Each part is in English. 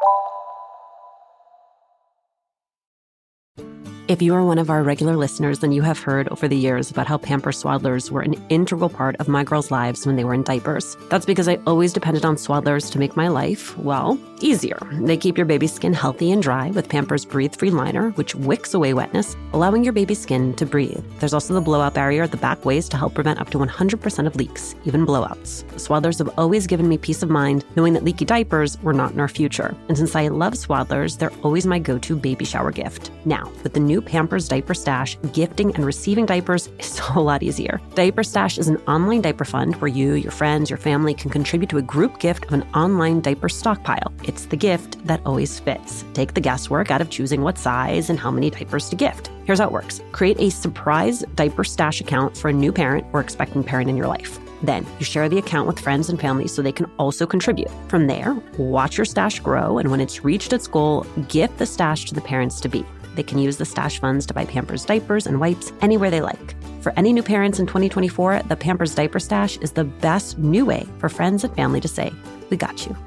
If you are one of our regular listeners, then you have heard over the years about how Pampers Swaddlers were an integral part of my girls' lives when they were in diapers. That's because I always depended on Swaddlers to make my life, well, easier. They keep your baby's skin healthy and dry with Pampers Breathe Free Liner, which wicks away wetness, allowing your baby's skin to breathe. There's also the blowout barrier at the back waist to help prevent up to 100% of leaks, even blowouts. Swaddlers have always given me peace of mind knowing that leaky diapers were not in our future. And since I love Swaddlers, they're always my go-to baby shower gift. Now, with the new Pampers Diaper Stash, gifting and receiving diapers is a whole lot easier. Diaper Stash is an online diaper fund where you, your friends, your family can contribute to a group gift of an online diaper stockpile. It's the gift that always fits. Take the guesswork out of choosing what size and how many diapers to gift. Here's how it works. Create a surprise Diaper Stash account for a new parent or expecting parent in your life. Then you share the account with friends and family so they can also contribute. From there, watch your stash grow, and when it's reached its goal, gift the stash to the parents-to-be. They can use the stash funds to buy Pampers diapers and wipes anywhere they like. For any new parents in 2024, the Pampers Diaper Stash is the best new way for friends and family to say, "We got you."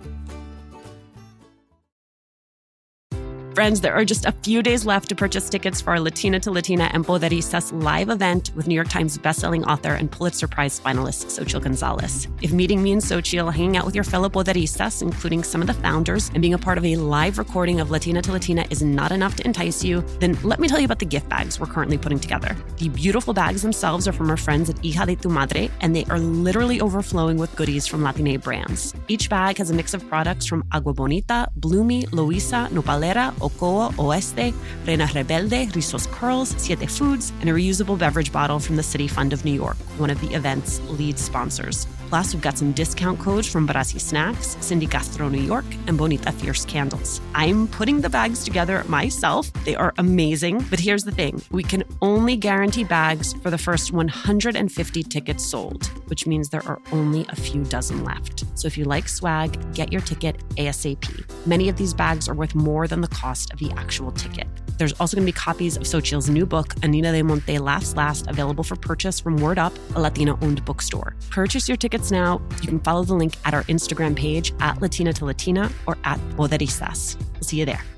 Friends, there are just a few days left to purchase tickets for our Latina to Latina Empoderistas live event with New York Times bestselling author and Pulitzer Prize finalist Xochitl Gonzalez. If meeting me in Xochitl, hanging out with your fellow Poderistas, including some of the founders, and being a part of a live recording of Latina to Latina is not enough to entice you, then let me tell you about the gift bags we're currently putting together. The beautiful bags themselves are from our friends at Hija de tu Madre, and they are literally overflowing with goodies from Latine brands. Each bag has a mix of products from Agua Bonita, Bloomy, Luisa, Nopalera, Ocoa, Oeste, Reina Rebelde, Rizos Curls, Siete Foods, and a reusable beverage bottle from the City Fund of New York, one of the event's lead sponsors. Plus, we've got some discount codes from Barassi Snacks, Cindy Castro New York, and Bonita Fierce Candles. I'm putting the bags together myself. They are amazing, but here's the thing. We can only guarantee bags for the first 150 tickets sold, which means there are only a few dozen left. So if you like swag, get your ticket ASAP. Many of these bags are worth more than the cost of the actual ticket. There's also going to be copies of Xochitl's new book, Anita de Monte Laughs Last, available for purchase from Word Up, a Latina-owned bookstore. Purchase your tickets now. You can follow the link at our Instagram page, at Latina to Latina, or at Poderistas. We'll see you there.